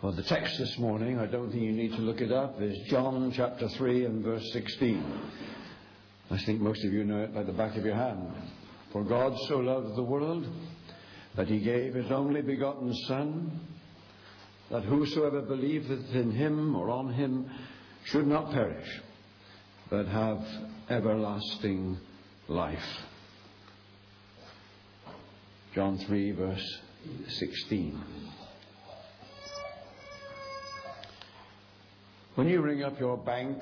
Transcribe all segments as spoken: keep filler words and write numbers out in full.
Well, the text this morning, I don't think you need to look it up, is John chapter three and verse sixteen. I think most of you know it like the back of your hand. For God so loved the world that he gave his only begotten Son, that whosoever believeth in him or on him should not perish, but have everlasting life. John three verse sixteen. When you ring up your bank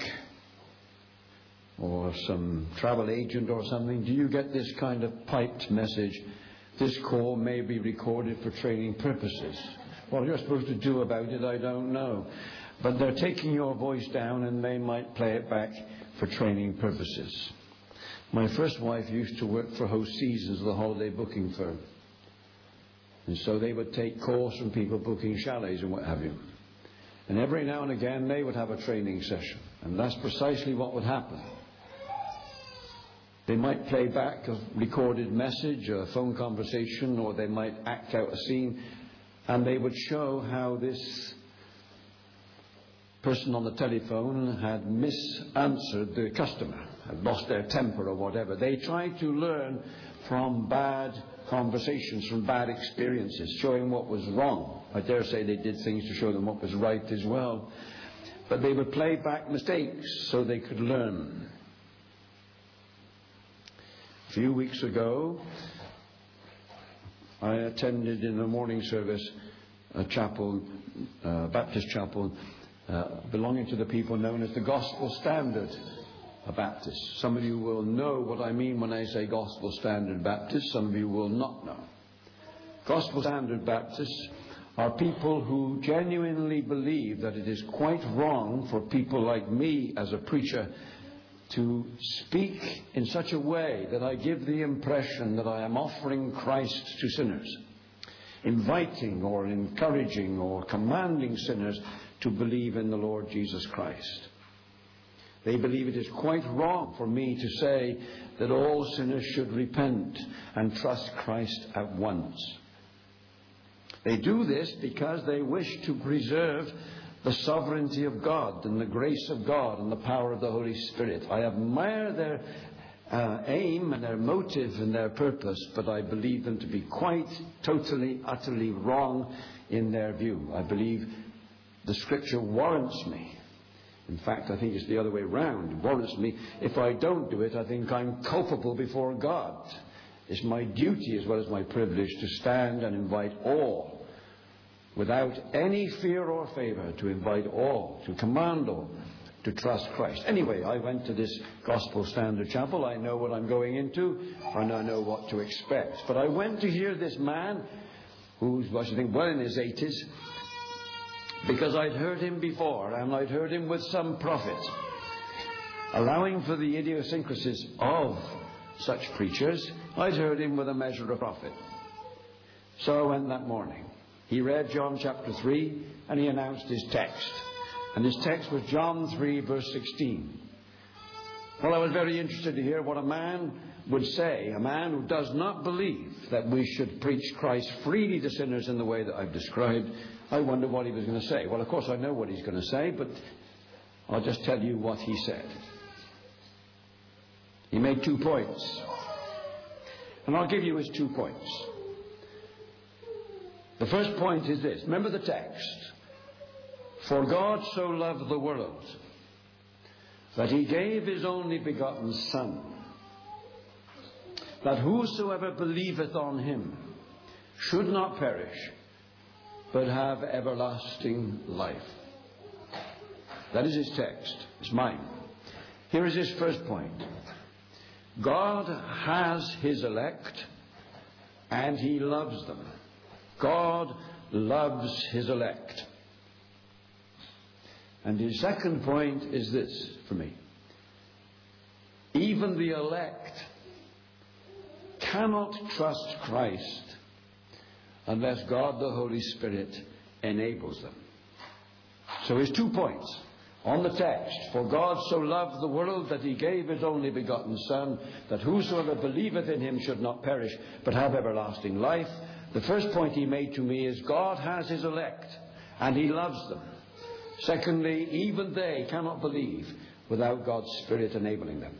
or some travel agent or something, do you get this kind of piped message? This call may be recorded for training purposes. What you're supposed to do about it, I don't know. But they're taking your voice down and they might play it back for training purposes. My first wife used to work for Host Seasons, the holiday booking firm. And so they would take calls from people booking chalets and what have you. And every now and again they would have a training session. And that's precisely what would happen. They might play back a recorded message, a phone conversation, or they might act out a scene. And they would show how this person on the telephone had misanswered the customer, had lost their temper or whatever. They tried to learn from bad conversations, from bad experiences, showing what was wrong. I dare say they did things to show them what was right as well. But they would play back mistakes so they could learn. A few weeks ago, I attended in a morning service a chapel, uh, Baptist chapel, uh, belonging to the people known as the Gospel Standard Baptist. Some of you will know what I mean when I say Gospel Standard Baptist. Some of you will not know. Gospel Standard Baptists are people who genuinely believe that it is quite wrong for people like me as a preacher to speak in such a way that I give the impression that I am offering Christ to sinners, inviting or encouraging or commanding sinners to believe in the Lord Jesus Christ. They believe it is quite wrong for me to say that all sinners should repent and trust Christ at once. They do this because they wish to preserve the sovereignty of God and the grace of God and the power of the Holy Spirit. I admire their uh, aim and their motive and their purpose, but I believe them to be quite, totally, utterly wrong in their view. I believe the Scripture warrants me. In fact, I think it's the other way round. It warrants me. If I don't do it, I think I'm culpable before God. It's my duty as well as my privilege to stand and invite all, without any fear or favor, to invite all, to command all, to trust Christ. Anyway, I went to this Gospel Standard Chapel. I know what I'm going into, and I know what to expect. But I went to hear this man, who's, I should think, well in his eighties, because I'd heard him before, and I'd heard him with some profit, allowing for the idiosyncrasies of such preachers. I'd heard him with a measure of profit. So I went that morning. He read John chapter three, and he announced his text. And his text was John three verse sixteen. Well, I was very interested to hear what a man would say, a man who does not believe that we should preach Christ freely to sinners in the way that I've described. I wondered what he was going to say. Well, of course I know what he's going to say, but I'll just tell you what he said. He made two points. And I'll give you his two points. The first point is this. Remember the text. For God so loved the world that he gave his only begotten Son, that whosoever believeth on him should not perish, but have everlasting life. That is his text. It's mine. Here is his first point. God has his elect, and he loves them. God loves his elect. And his second point is this for me. Even the elect cannot trust Christ unless God the Holy Spirit enables them. So his two points on the text. For God so loved the world that he gave his only begotten Son, that whosoever believeth in him should not perish, but have everlasting life. The first point he made to me is God has his elect, and he loves them. Secondly, even they cannot believe without God's Spirit enabling them.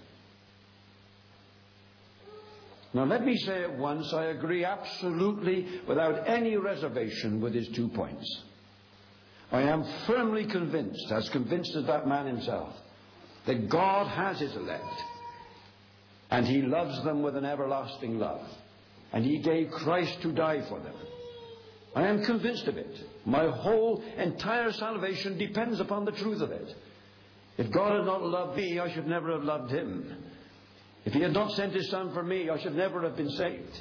Now let me say at once, I agree absolutely without any reservation with his two points. I am firmly convinced, as convinced as that man himself, that God has his elect, and he loves them with an everlasting love, and he gave Christ to die for them. I am convinced of it. My whole entire salvation depends upon the truth of it. If God had not loved me, I should never have loved him. If he had not sent his Son for me, I should never have been saved.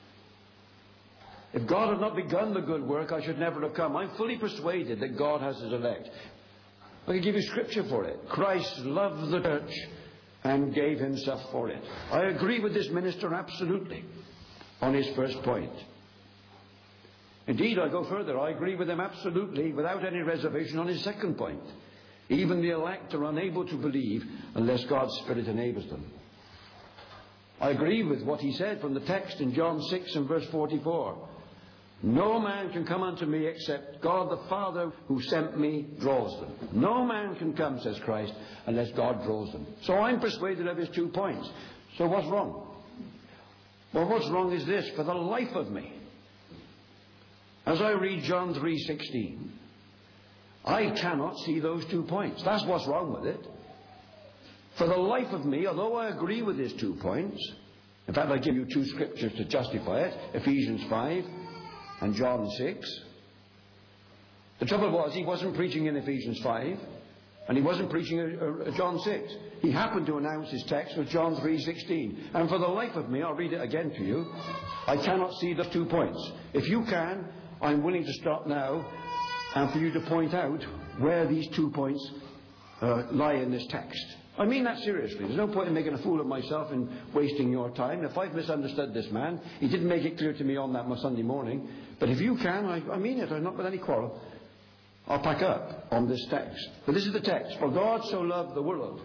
If God had not begun the good work, I should never have come. I'm fully persuaded that God has his elect. I can give you scripture for it. Christ loved the church and gave himself for it. I agree with this minister absolutely on his first point. Indeed, I go further. I agree with him absolutely, without any reservation, on his second point. Even the elect are unable to believe unless God's Spirit enables them. I agree with what he said from the text in John six and verse forty-four. No man can come unto me except God the Father who sent me draws them. No man can come, says Christ, unless God draws them. So I'm persuaded of his two points. So what's wrong? Well, what's wrong is this. For the life of me, as I read John three sixteen, I cannot see those two points. That's what's wrong with it. For the life of me, although I agree with his two points, in fact I give you two scriptures to justify it, Ephesians five and John six. The trouble was, he wasn't preaching in Ephesians five, and he wasn't preaching at John six. He happened to announce his text with John three sixteen. And for the life of me, I'll read it again to you, I cannot see the two points. If you can, I'm willing to stop now and for you to point out where these two points uh, lie in this text. I mean that seriously. There's no point in making a fool of myself and wasting your time. If I've misunderstood this man, he didn't make it clear to me on that Sunday morning. But if you can, I, I mean it. I'm not with any quarrel. I'll pack up on this text. But this is the text. For God so loved the world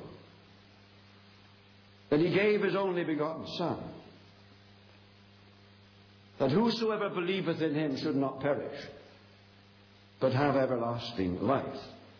that he gave his only begotten Son, that whosoever believeth in him should not perish, but have everlasting life.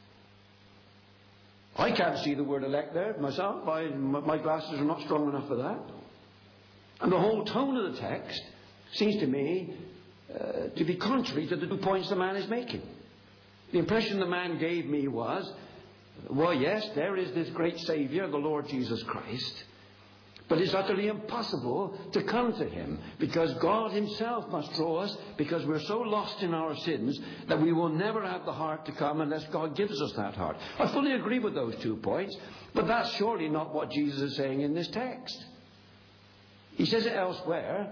I can't see the word elect there myself. I, my glasses are not strong enough for that. And the whole tone of the text seems to me uh, to be contrary to the two points the man is making. The impression the man gave me was, well, yes, there is this great Saviour, the Lord Jesus Christ, but it's utterly impossible to come to him because God himself must draw us, because we're so lost in our sins that we will never have the heart to come unless God gives us that heart. I fully agree with those two points, but that's surely not what Jesus is saying in this text. He says it elsewhere,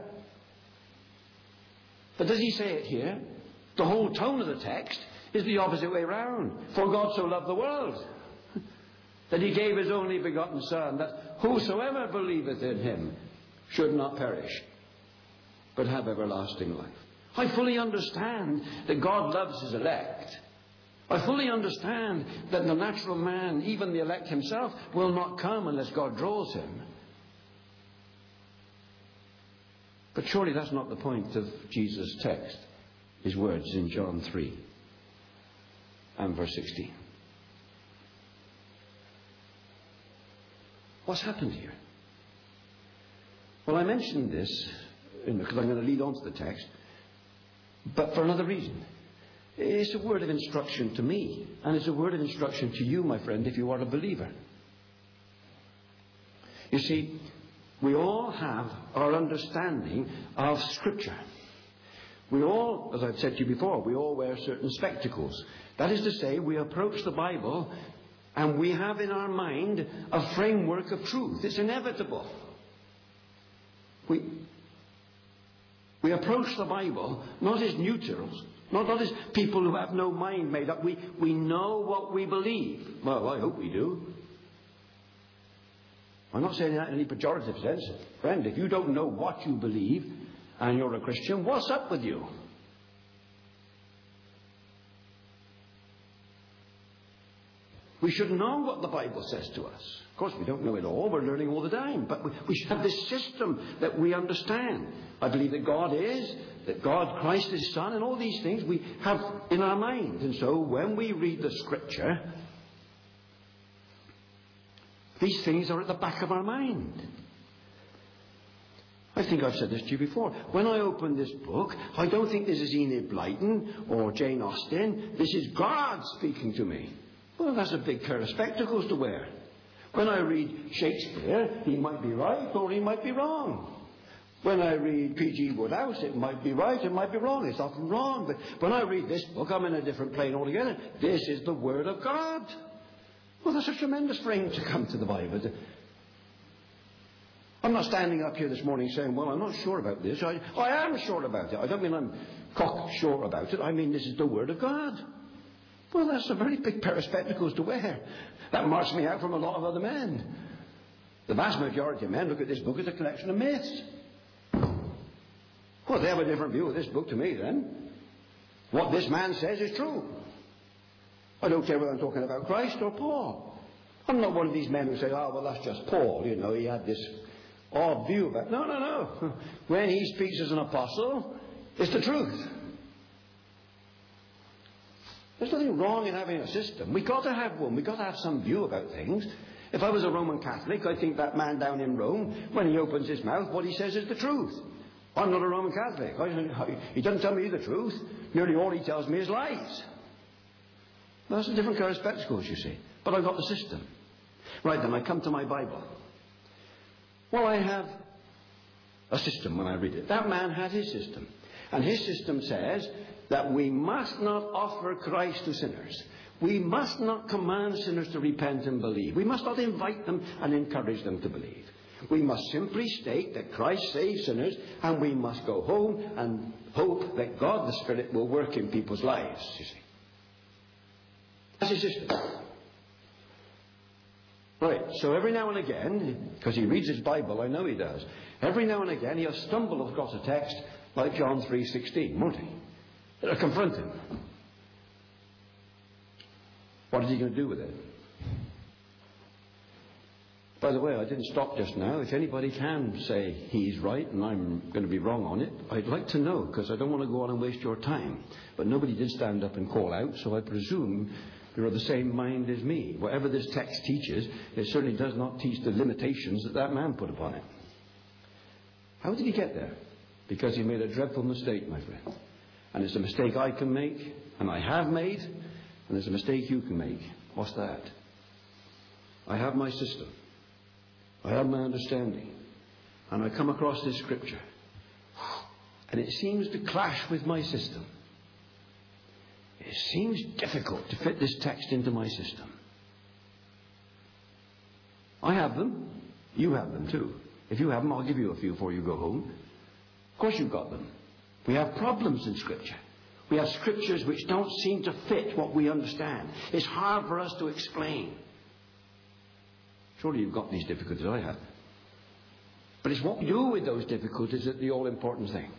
but does he say it here? The whole tone of the text is the opposite way round. For God so loved the world that he gave his only begotten Son, that whosoever believeth in him should not perish, but have everlasting life. I fully understand that God loves his elect. I fully understand that the natural man, even the elect himself, will not come unless God draws him. But surely that's not the point of Jesus' text, his words in John three and verse sixteen. What's happened here? Well, I mentioned this because I'm going to lead on to the text, but for another reason. It's a word of instruction to me, and it's a word of instruction to you, my friend, if you are a believer. You see, we all have our understanding of Scripture. We all, as I've said to you before, we all wear certain spectacles. That is to say, we approach the Bible and we have in our mind a framework of truth. It's inevitable. We, we approach the Bible not as neutrals, not, not as people who have no mind made up. We, we know what we believe. Well, I hope we do. I'm not saying that in any pejorative sense. Friend, if you don't know what you believe and you're a Christian, what's up with you? We should know what the Bible says to us. Of course, we don't know it all. We're learning all the time. But we, we should have this system that we understand. I believe that God is, that God, Christ is Son, and all these things we have in our mind. And so when we read the Scripture, these things are at the back of our mind. I think I've said this to you before. When I open this book, I don't think this is Enid Blyton or Jane Austen. This is God speaking to me. Well, that's a big pair of spectacles to wear. When I read Shakespeare, he might be right or he might be wrong. When I read P G Wodehouse, it might be right, it might be wrong. It's often wrong. But when I read this book, I'm in a different plane altogether. This is the Word of God. Well, that's a tremendous thing to come to the Bible. I'm not standing up here this morning saying, well, I'm not sure about this. I, I am sure about it. I don't mean I'm cocksure about it. I mean this is the Word of God. Well, that's a very big pair of spectacles to wear. That marks me out from a lot of other men. The vast majority of men look at this book as a collection of myths. Well, they have a different view of this book to me then. What this man says is true. I don't care whether I'm talking about Christ or Paul. I'm not one of these men who say, oh, well, that's just Paul. You know, he had this odd view about it. No, no, no. When he speaks as an apostle, it's the truth. There's nothing wrong in having a system. We've got to have one. We've got to have some view about things. If I was a Roman Catholic, I think that man down in Rome, when he opens his mouth, what he says is the truth. I'm not a Roman Catholic. I, he doesn't tell me the truth. Nearly all he tells me is lies. That's a different kind of spectacles, you see. But I've got the system. Right, then I come to my Bible. Well, I have a system when I read it. That man had his system. And his system says that we must not offer Christ to sinners. We must not command sinners to repent and believe. We must not invite them and encourage them to believe. We must simply state that Christ saves sinners, and we must go home and hope that God the Spirit will work in people's lives, you see. That's his system. Right, so every now and again, because he reads his Bible, I know he does, every now and again he'll stumble across a text like John three sixteen, won't he? It'll confront him. What is he going to do with it? By the way, I didn't stop just now. If anybody can say he's right and I'm going to be wrong on it, I'd like to know, because I don't want to go on and waste your time. But nobody did stand up and call out, so I presume you're of the same mind as me. Whatever this text teaches, it certainly does not teach the limitations that that man put upon it. How did he get there? Because he made a dreadful mistake, my friend. And it's a mistake I can make, and I have made, and it's a mistake you can make. What's that? I have my system. I have my understanding. And I come across this scripture. And it seems to clash with my system. It seems difficult to fit this text into my system. I have them. You have them too. If you have them, I'll give you a few before you go home. Of course you've got them. We have problems in Scripture. We have scriptures which don't seem to fit what we understand. It's hard for us to explain. Surely you've got these difficulties, I have. But it's what we do with those difficulties that's the all-important thing.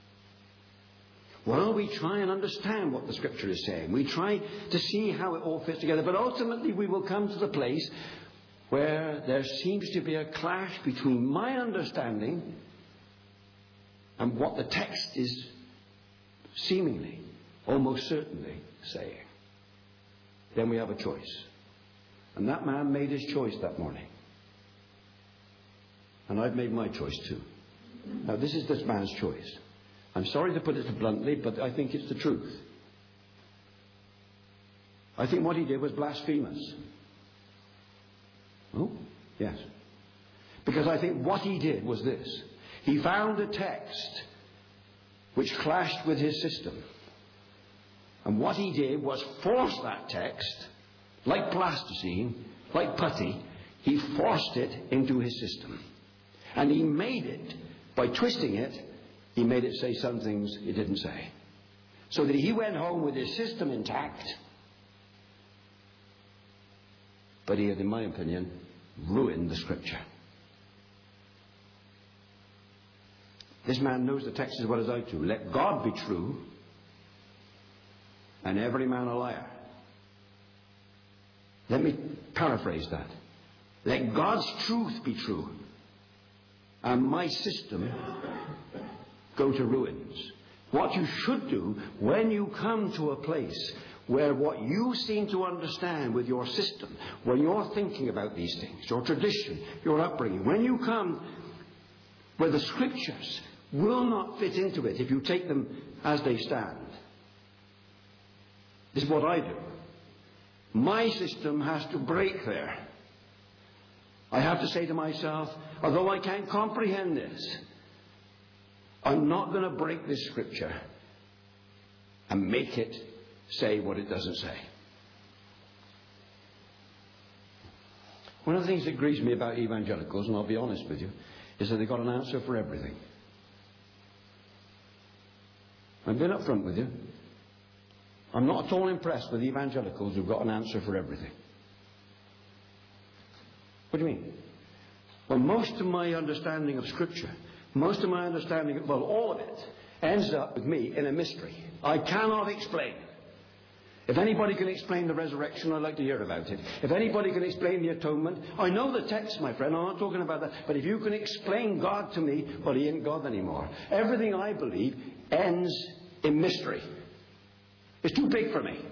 Well, we try and understand what the Scripture is saying. We try to see how it all fits together. But ultimately we will come to the place where there seems to be a clash between my understanding and what the text is seemingly, almost certainly saying. Then we have a choice. And that man made his choice that morning. And I've made my choice too. Now this is this man's choice. I'm sorry to put it bluntly, but I think it's the truth. I think what he did was blasphemous. Oh, yes. Because I think what he did was this. He found a text which clashed with his system. And what he did was force that text, like plasticine, like putty, he forced it into his system. And he made it, by twisting it, he made it say some things it didn't say. So that he went home with his system intact. But he had, in my opinion, ruined the Scripture. This man knows the text as well as I do. Let God be true and every man a liar. Let me paraphrase that. Let God's truth be true, and my system go to ruins. What you should do when you come to a place where what you seem to understand with your system, when you're thinking about these things, your tradition, your upbringing, when you come where the Scriptures will not fit into it if you take them as they stand, this is what I do. My system has to break there. I have to say to myself, although I can't comprehend this, I'm not going to break this Scripture and make it say what it doesn't say. One of the things that grieves me about evangelicals, and I'll be honest with you, is that they've got an answer for everything. I've been up front with you. I'm not at all impressed with evangelicals who've got an answer for everything. What do you mean? Well, most of my understanding of Scripture, most of my understanding of, well, all of it, ends up with me in a mystery. I cannot explain. If anybody can explain the resurrection, I'd like to hear about it. If anybody can explain the atonement, I know the text, my friend, I'm not talking about that. But if you can explain God to me, well, He ain't God anymore. Everything I believe ends in mystery. It's too big for me.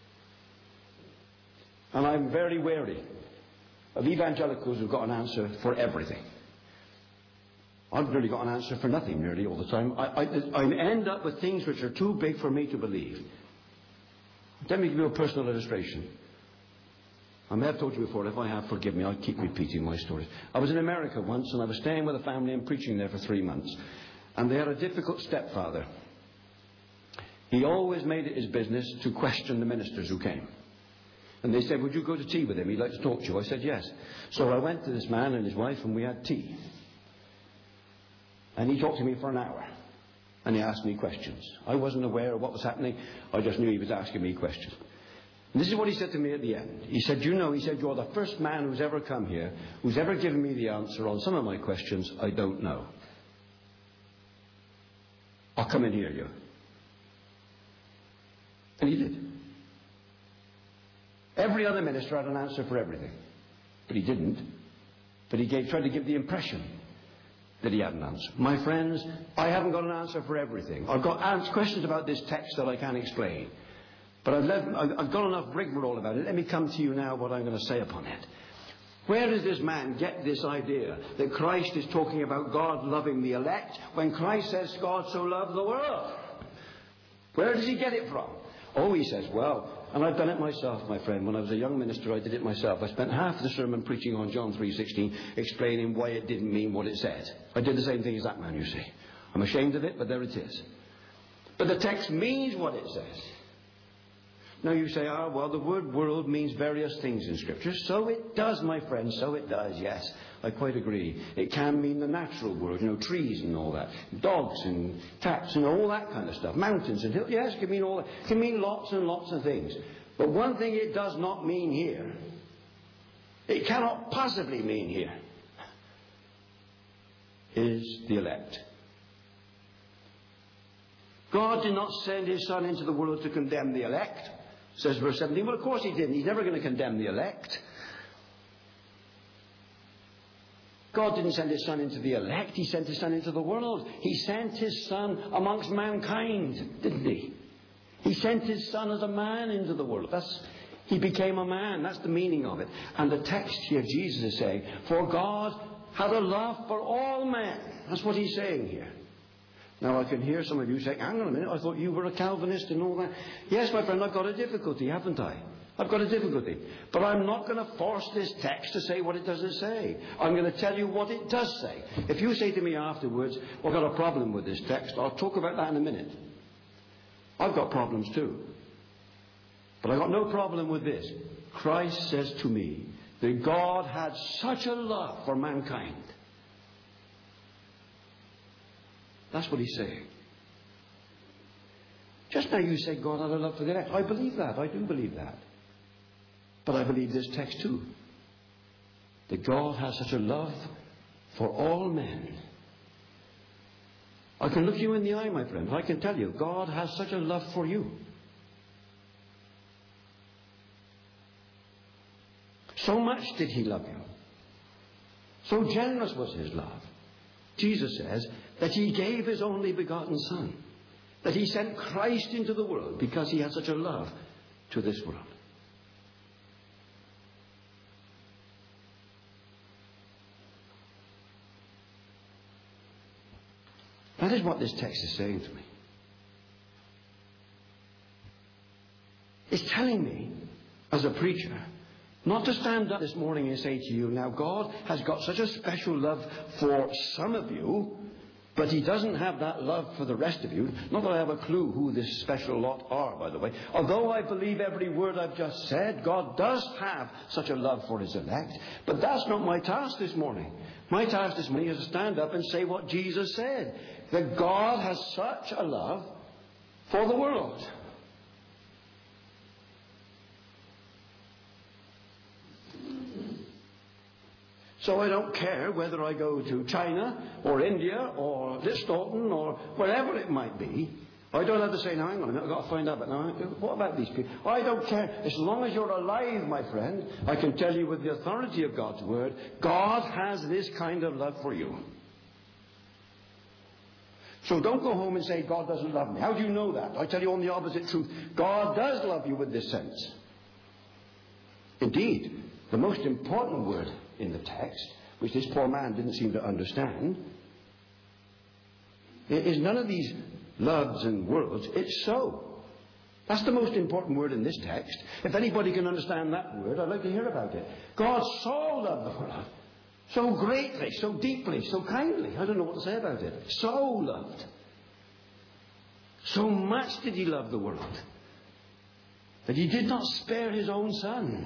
And I'm very wary of evangelicals who've got an answer for everything. I've really got an answer for nothing nearly all the time. I, I, I end up with things which are too big for me to believe. Let me give you a personal illustration. I may have told you before. If I have, forgive me. I'll keep repeating my stories. I was in America once, and I was staying with a family and preaching there for three months. And they had a difficult stepfather. He always made it his business to question the ministers who came. And they said, would you go to tea with him? He'd like to talk to you. I said, yes. So I went to this man and his wife, and we had tea. And he talked to me for an hour. And he asked me questions. I wasn't aware of what was happening. I just knew he was asking me questions. And this is what he said to me at the end. He said, you know, he said, you're the first man who's ever come here, who's ever given me the answer on some of my questions I don't know. I'll come and hear you. And he did. Every other minister had an answer for everything. But he didn't. But he gave, tried to give the impression that he had an answer. My friends, I haven't got an answer for everything. I've got answers, questions about this text that I can't explain. But I've, let, I've got enough rigmarole about it. Let me come to you now what I'm going to say upon it. Where does this man get this idea that Christ is talking about God loving the elect when Christ says God so loved the world? Where does he get it from? Oh, he says, well, and I've done it myself, my friend. When I was a young minister, I did it myself. I spent half the sermon preaching on John three sixteen, explaining why it didn't mean what it said. I did the same thing as that man, you see. I'm ashamed of it, but there it is. But the text means what it says. Now you say, ah, well, the word world means various things in Scripture. So it does, my friend, so it does, yes. I quite agree. It can mean the natural world, you know, trees and all that. Dogs and cats and all that kind of stuff. Mountains and hills. Yes, it can mean all that. It can mean lots and lots of things. But one thing it does not mean here, it cannot possibly mean here, is the elect. God did not send His Son into the world to condemn the elect, says verse seventeen. Well, of course He didn't. He's never going to condemn the elect. God didn't send His Son into the elect. He sent His Son into the world. He sent His Son amongst mankind, didn't He? He sent His Son as a man into the world. That's, He became a man. That's the meaning of it. And the text here, Jesus is saying, for God had a love for all men. That's what He's saying here. Now, I can hear some of you saying, hang on a minute, I thought you were a Calvinist and all that. Yes, my friend, I've got a difficulty, haven't I? I've got a difficulty. But I'm not going to force this text to say what it doesn't say. I'm going to tell you what it does say. If you say to me afterwards, well, I've got a problem with this text, I'll talk about that in a minute. I've got problems too. But I've got no problem with this. Christ says to me that God had such a love for mankind. That's what He's saying. Just now you say God had a love for the elect. I believe that. I do believe that. But I believe this text too. That God has such a love for all men. I can look you in the eye, my friend. I can tell you, God has such a love for you. So much did he love you. So generous was his love. Jesus says that he gave his only begotten Son, that he sent Christ into the world because he had such a love to this world. That is what this text is saying to me. It's telling me, as a preacher, not to stand up this morning and say to you, now God has got such a special love for some of you, but he doesn't have that love for the rest of you. Not that I have a clue who this special lot are, by the way. Although I believe every word I've just said, God does have such a love for his elect. But that's not my task this morning. My task this morning is to stand up and say what Jesus said, that God has such a love for the world. So I don't care whether I go to China or India or Liston or wherever it might be. I don't have to say, now hang on a minute, I've got to find out. But now, what about these people? I don't care. As long as you're alive, my friend, I can tell you with the authority of God's word, God has this kind of love for you. So don't go home and say, God doesn't love me. How do you know that? I tell you only the opposite truth. God does love you with this sense. Indeed, the most important word in the text, which this poor man didn't seem to understand, is none of these loves and worlds. It's so. That's the most important word in this text. If anybody can understand that word, I'd like to hear about it. God so loved the world, so greatly, so deeply, so kindly. I don't know what to say about it. So loved. So much did he love the world that he did not spare his own Son.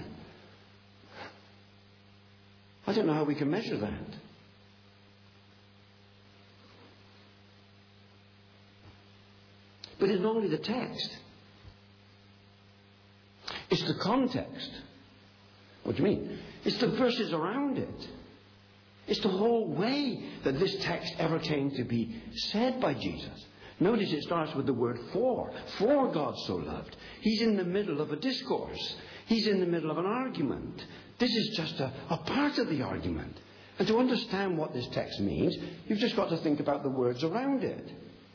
I don't know how we can measure that. But it's not only the text. It's the context. What do you mean? It's the verses around it. It's the whole way that this text ever came to be said by Jesus. Notice it starts with the word for. For God so loved. He's in the middle of a discourse. He's in the middle of an argument. This is just a, a part of the argument. And to understand what this text means, you've just got to think about the words around it.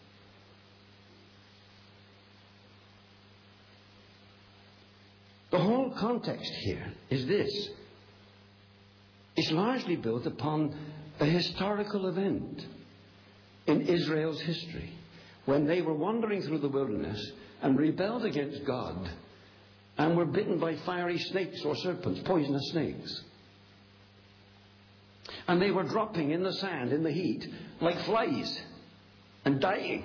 The whole context here is this. It's largely built upon a historical event in Israel's history when they were wandering through the wilderness and rebelled against God and were bitten by fiery snakes or serpents, poisonous snakes. And they were dropping in the sand, in the heat, like flies and dying.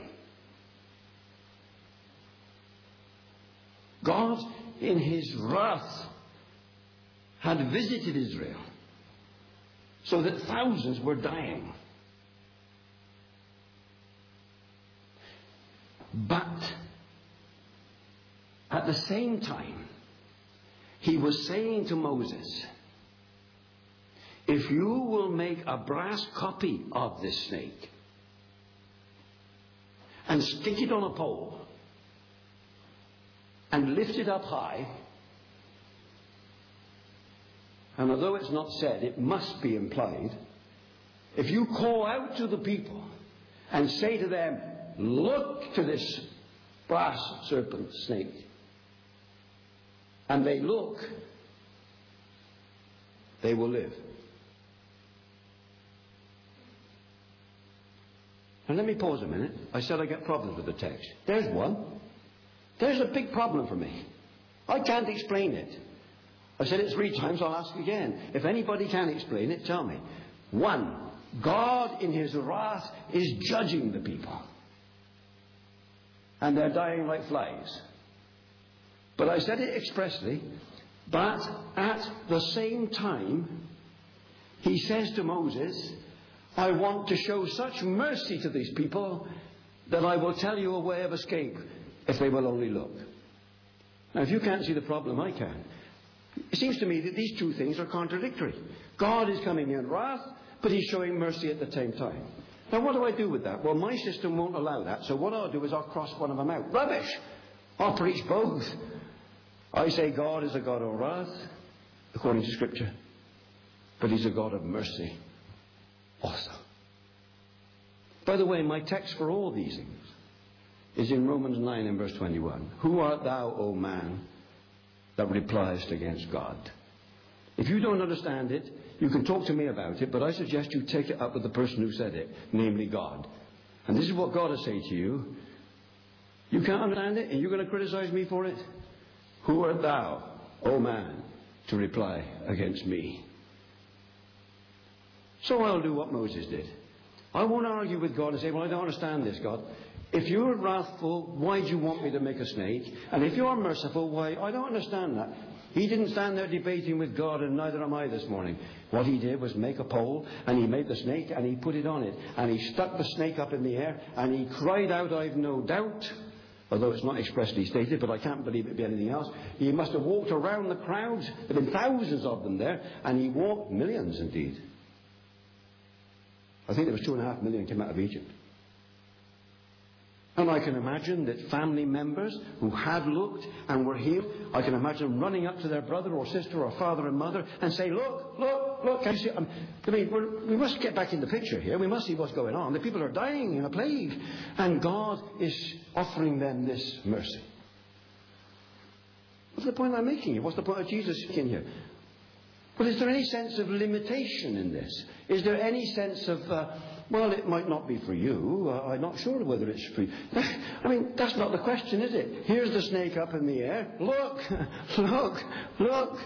God, in his wrath, had visited Israel so that thousands were dying. But at the same time, he was saying to Moses, if you will make a brass copy of this snake and stick it on a pole and lift it up high, and although it's not said, it must be implied, if you call out to the people and say to them, look to this brass serpent snake, and they look, they will live. And let me pause a minute. I said I get problems with the text. There's one. There's a big problem for me. I can't explain it. I've said it three times, I'll ask again. If anybody can explain it, tell me. One, God in his wrath is judging the people. And they're dying like flies. But I said it expressly, but at the same time, he says to Moses, I want to show such mercy to these people that I will tell you a way of escape if they will only look. Now, if you can't see the problem, I can. It seems to me that these two things are contradictory. God is coming in wrath, but he's showing mercy at the same time. Now, what do I do with that? Well, my system won't allow that, so what I'll do is I'll cross one of them out. Rubbish! I'll preach both. I say God is a God of wrath, according to Scripture. But He's a God of mercy also. By the way, my text for all these things is in Romans nine and verse twenty-one. Who art thou, O man, that repliest against God? If you don't understand it, you can talk to me about it, but I suggest you take it up with the person who said it, namely God. And this is what God will say to you. You can't understand it, and you're going to criticize me for it? Who art thou, O man, to reply against me? So I'll do what Moses did. I won't argue with God and say, well, I don't understand this, God. If you're wrathful, why do you want me to make a snake? And if you're merciful, why? I don't understand that. He didn't stand there debating with God, and neither am I this morning. What he did was make a pole, and he made the snake, and he put it on it. And he stuck the snake up in the air, and he cried out, I've no doubt, although it's not expressly stated, but I can't believe it'd be anything else. He must have walked around the crowds. There have been thousands of them there, and he walked, millions indeed. I think there was two and a half million came out of Egypt. And I can imagine that family members who had looked and were healed, I can imagine them running up to their brother or sister or father and mother and say, look, look, look, can you see? I mean, we're, we must get back in the picture here. We must see what's going on. The people are dying in a plague. And God is offering them this mercy. What's the point I'm making here? What's the point of Jesus in here? But is there any sense of limitation in this? Is there any sense of, uh, well, it might not be for you. Uh, I'm not sure whether it's for you. I mean, that's not the question, is it? Here's the snake up in the air. Look, look, look.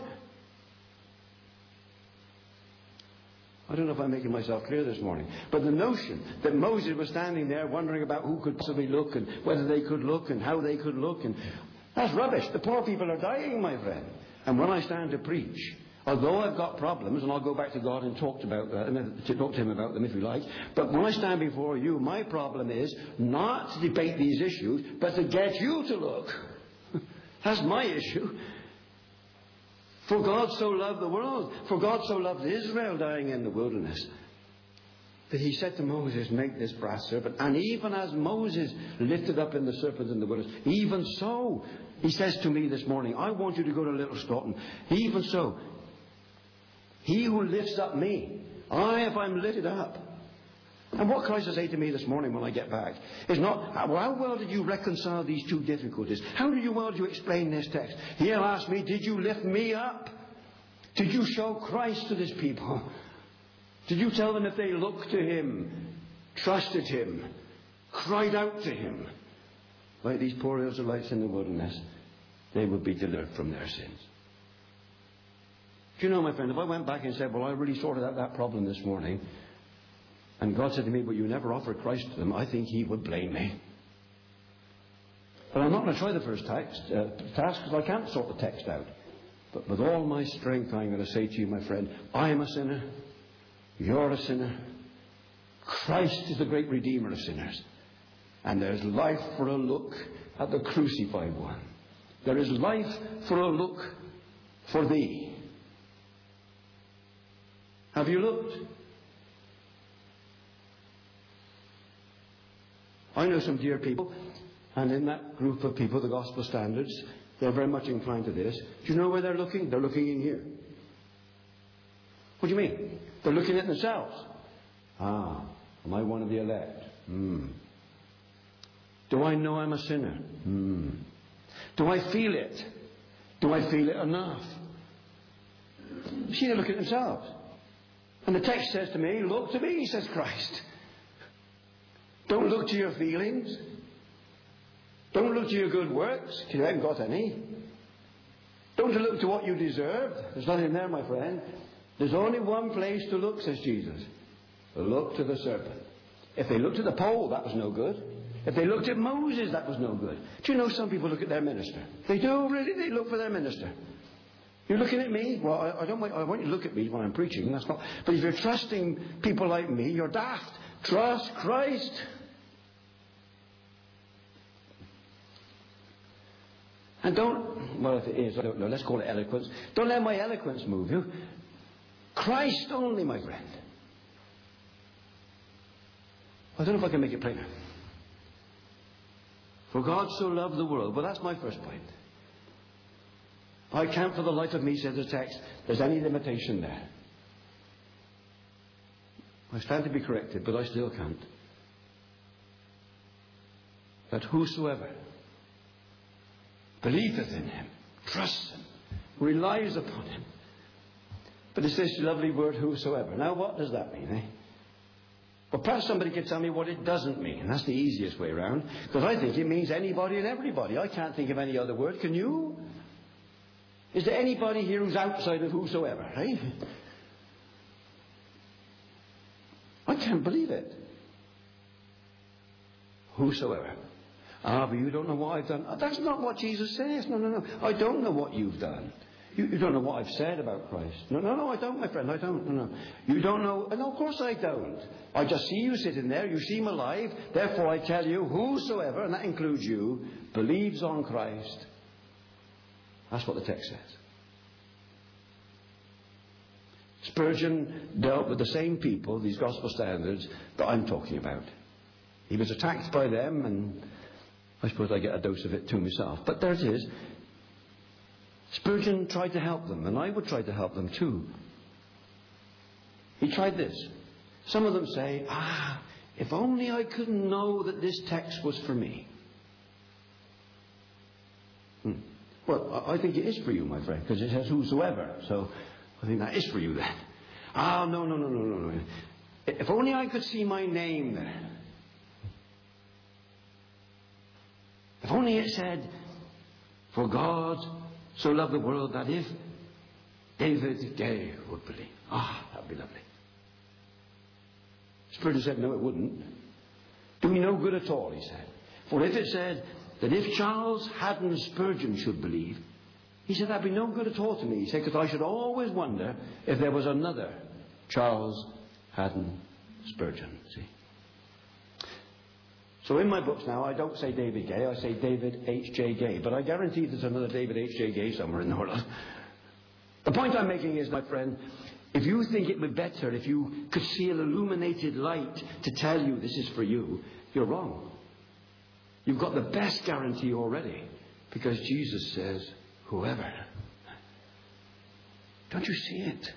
I don't know if I'm making myself clear this morning. But the notion that Moses was standing there wondering about who could possibly look and whether they could look and how they could look, and that's rubbish. The poor people are dying, my friend. And when I stand to preach, although I've got problems, and I'll go back to God and talk about that, and to talk to Him about them if you like, but when I stand before you, my problem is not to debate these issues, but to get you to look. That's my issue. For God so loved the world, for God so loved Israel dying in the wilderness, that He said to Moses, make this brass serpent. And even as Moses lifted up in the serpent in the wilderness, even so, He says to me this morning, I want you to go to Little Stoughton. Even so, He who lifts up me, I, if I'm lifted up. And what Christ will say to me this morning when I get back is not, well, how well did you reconcile these two difficulties? How did you well do you explain this text? He'll ask me, did you lift me up? Did you show Christ to this people? Did you tell them if they looked to Him, trusted Him, cried out to Him, like these poor Israelites in the wilderness, they would be delivered from their sins? Do you know, my friend, if I went back and said, well, I really sorted out that problem this morning, and God said to me, but you never offered Christ to them, I think He would blame me. But I'm not going to try the first text, uh, task because I can't sort the text out. But with all my strength, I'm going to say to you, my friend, I am a sinner. You're a sinner. Christ is the great Redeemer of sinners. And there's life for a look at the crucified one. There is life for a look for thee. Have you looked? I know some dear people, and in that group of people, the gospel standards, they're very much inclined to this. Do you know where they're looking? They're looking in here. What do you mean? They're looking at themselves. Ah, am I one of the elect? Hmm. Do I know I'm a sinner? Hmm. Do I feel it? Do I feel it enough? See, they're looking at themselves. And the text says to me, look to me, says Christ. Don't look to your feelings. Don't look to your good works, because you haven't got any. Don't look to what you deserve. There's nothing there, my friend. There's only one place to look, says Jesus. Look to the serpent. If they looked at the pole, that was no good. If they looked at Moses, that was no good. Do you know some people look at their minister? They do, really. They look for their minister. You're looking at me? Well, I, I don't want, I want you to look at me when I'm preaching. That's not. But if you're trusting people like me, you're daft. Trust Christ. And don't, well, if it is, I don't know, let's call it eloquence. Don't let my eloquence move you. Christ only, my friend. I don't know if I can make it plainer. For God so loved the world. Well, that's my first point. I can't for the life of me, says the text, there's any limitation there. I stand to be corrected, but I still can't. That whosoever believeth in him, trusts him, relies upon him. But it's this lovely word, whosoever. Now, what does that mean, eh? Well, perhaps somebody could tell me what it doesn't mean. That's the easiest way around. Because I think it means anybody and everybody. I can't think of any other word. Can you? Is there anybody here who's outside of whosoever, eh? I can't believe it. Whosoever. Ah, but you don't know what I've done. Oh, that's not what Jesus says. No, no, no. I don't know what you've done. You, you don't know what I've said about Christ. No, no, no, I don't, my friend. I don't. No, no. You don't know. No, of course I don't. I just see you sitting there. You seem alive. Therefore, I tell you, whosoever, and that includes you, believes on Christ. That's what the text says. Spurgeon dealt with the same people, these gospel standards, that I'm talking about. He was attacked by them, and I suppose I get a dose of it too myself. But there it is. Spurgeon tried to help them, and I would try to help them too. He tried this. Some of them say, ah, if only I could know that this text was for me. Hmm. Well, I think it is for you, my friend, because it says whosoever. So I think that is for you then. Ah, no, no, no, no, no, no. If only I could see my name there. If only it said, for God so loved the world that if David Gay would believe. Ah, that would be lovely. Spurgeon said, no, it wouldn't. Do me no good at all, he said. For if it said that if Charles Haddon Spurgeon should believe, he said, that'd be no good at all to me. He said, because I should always wonder if there was another Charles Haddon Spurgeon. See? So in my books now, I don't say David Gay, I say David H J Gay. But I guarantee there's another David H J Gay somewhere in the world. The point I'm making is, my friend, if you think it would be better if you could see an illuminated light to tell you this is for you, you're wrong. You've got the best guarantee already, because Jesus says, whoever. Don't you see it?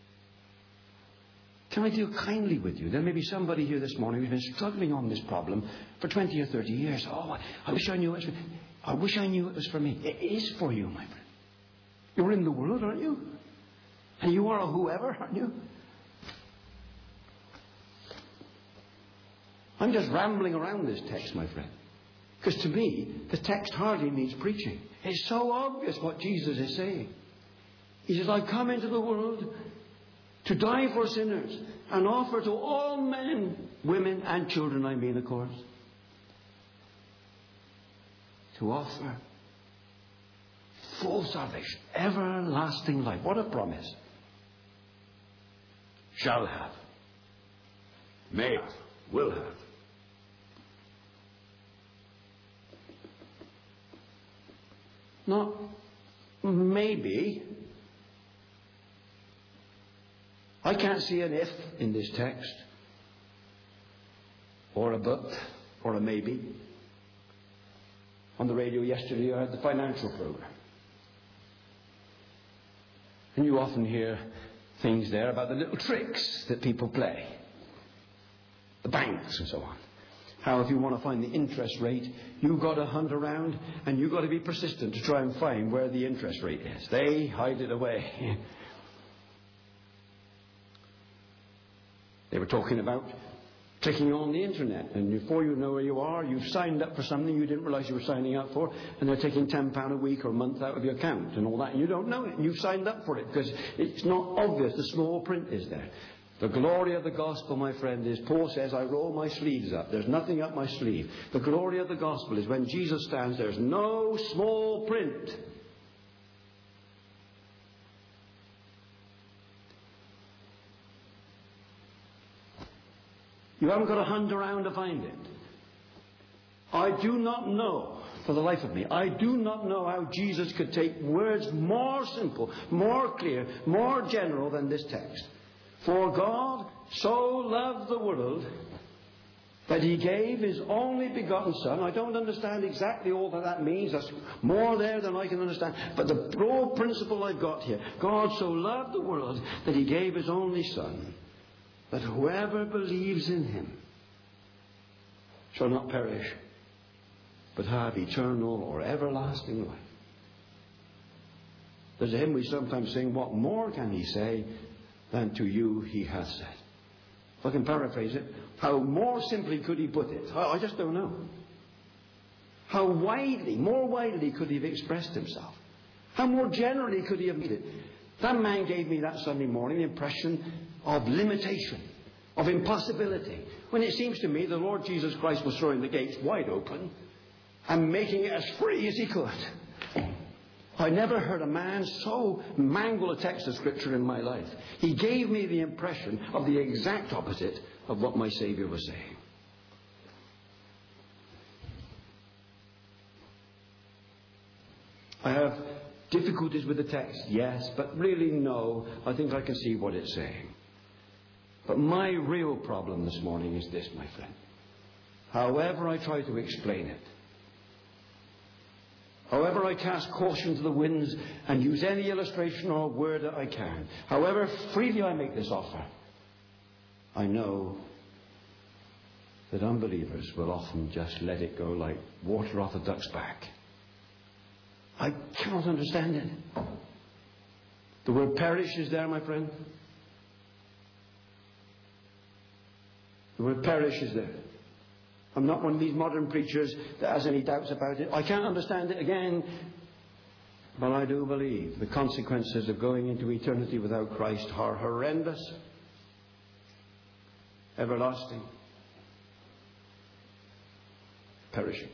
Can I deal kindly with you? There may be somebody here this morning who's been struggling on this problem for twenty or thirty years. Oh, I wish I knew it was for me. I wish I knew it was for me. It is for you, my friend. You're in the world, aren't you? And you are a whoever, aren't you? I'm just rambling around this text, my friend. Because to me, the text hardly needs preaching. It's so obvious what Jesus is saying. He says, I've come into the world to die for sinners and offer to all men, women and children, I mean, of course, to offer full salvation, everlasting life. What a promise. Shall have, may have, will have. Not maybe. I can't see an if in this text, or a but, or a maybe. On the radio yesterday I heard the financial program. And you often hear things there about the little tricks that people play. The banks and so on. How if you want to find the interest rate, you've got to hunt around and you've got to be persistent to try and find where the interest rate is. They hide it away. They were talking about clicking on the internet, and before you know where you are, you've signed up for something you didn't realize you were signing up for, and they're taking ten pounds a week or a month out of your account and all that, and you don't know it, and you've signed up for it because it's not obvious. The small print is there. The glory of the gospel, my friend, is, Paul says, I roll my sleeves up. There's nothing up my sleeve. The glory of the gospel is when Jesus stands, there's no small print. You haven't got to hunt around to find it. I do not know, for the life of me, I do not know how Jesus could take words more simple, more clear, more general than this text. For God so loved the world that he gave his only begotten Son. I don't understand exactly all that that means. That's more there than I can understand. But the broad principle I've got here, God so loved the world that he gave his only Son, that whoever believes in him shall not perish, but have eternal or everlasting life. There's a hymn we sometimes sing, what more can he say than to you he hath said? If I can paraphrase it, how more simply could he put it? I just don't know. How widely, more widely could he have expressed himself? How more generally could he have made it? That man gave me that Sunday morning the impression of limitation, of impossibility, when it seems to me the Lord Jesus Christ was throwing the gates wide open and making it as free as he could. I never heard a man so mangle a text of Scripture in my life. He gave me the impression of the exact opposite of what my Saviour was saying. I have difficulties with the text, yes, but really no, I think I can see what it's saying. But my real problem this morning is this, my friend. However I try to explain it, however I cast caution to the winds and use any illustration or word that I can, however freely I make this offer, I know that unbelievers will often just let it go like water off a duck's back. I cannot understand it. The word perish is there, my friend. The word perish is there. I'm not one of these modern preachers that has any doubts about it. I can't understand it again, but I do believe the consequences of going into eternity without Christ are horrendous, everlasting, perishing.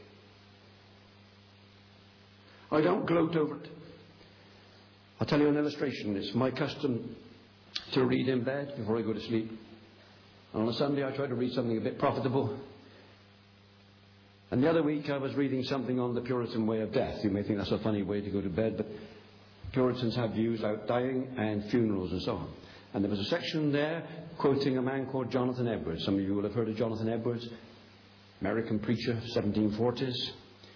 I don't gloat over it. I'll tell you an illustration. It's my custom to read in bed before I go to sleep. And on a Sunday I try to read something a bit profitable. And the other week I was reading something on the Puritan way of death. You may think that's a funny way to go to bed, but Puritans have views about dying and funerals and so on. And there was a section there quoting a man called Jonathan Edwards. Some of you will have heard of Jonathan Edwards. American preacher, seventeen forties.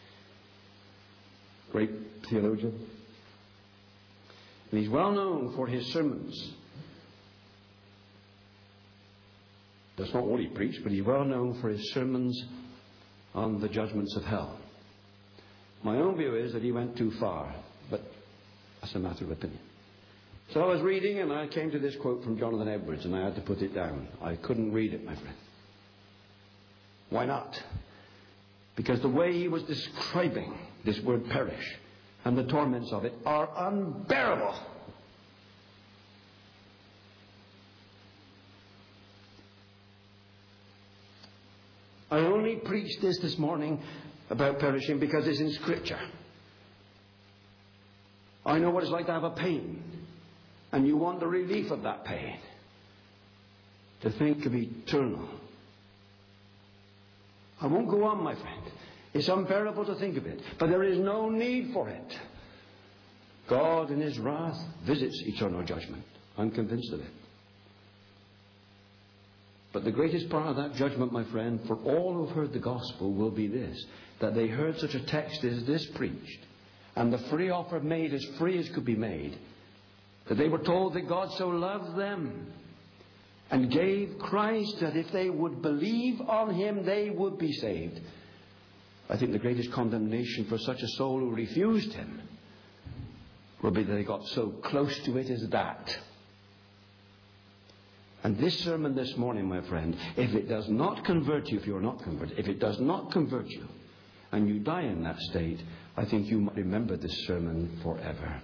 Great theologian. And he's well known for his sermons. That's not all he preached, but he's well known for his sermons on the judgments of hell. My own view is that he went too far, but that's a matter of opinion. So I was reading and I came to this quote from Jonathan Edwards and I had to put it down. I couldn't read it, my friend. Why not? Because the way he was describing this word perish and the torments of it are unbearable. I only preached this this morning about perishing because it's in Scripture. I know what it's like to have a pain, and you want the relief of that pain. To think of eternal. I won't go on, my friend. It's unbearable to think of it, but there is no need for it. God in his wrath visits eternal judgment. I'm convinced of it. But the greatest part of that judgment, my friend, for all who've heard the gospel will be this, that they heard such a text as this preached, and the free offer made as free as could be made, that they were told that God so loved them and gave Christ that if they would believe on him, they would be saved. I think the greatest condemnation for such a soul who refused him will be that they got so close to it as that. And this sermon this morning, my friend, if it does not convert you, if you're not converted, if it does not convert you, and you die in that state, I think you might remember this sermon forever.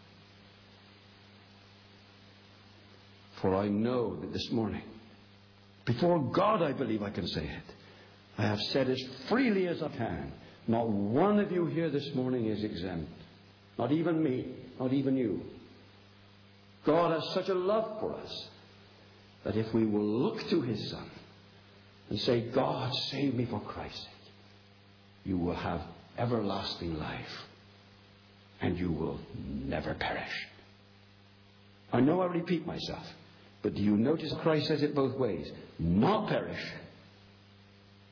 For I know that this morning, before God I believe I can say it, I have said as freely as I can. Not one of you here this morning is exempt. Not even me, not even you. God has such a love for us that if we will look to his Son and say, God, save me for Christ's sake, you will have everlasting life and you will never perish. I know I repeat myself, but do you notice Christ says it both ways? Not perish,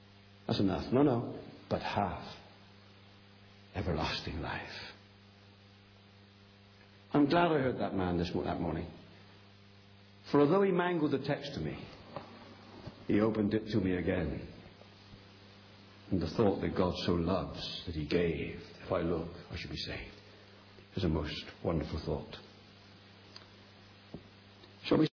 That's enough. No, no. But have everlasting life. I'm glad I heard that man this that morning. For although he mangled the text to me, he opened it to me again. And the thought that God so loves that he gave, if I look, I should be saved, is a most wonderful thought. Shall we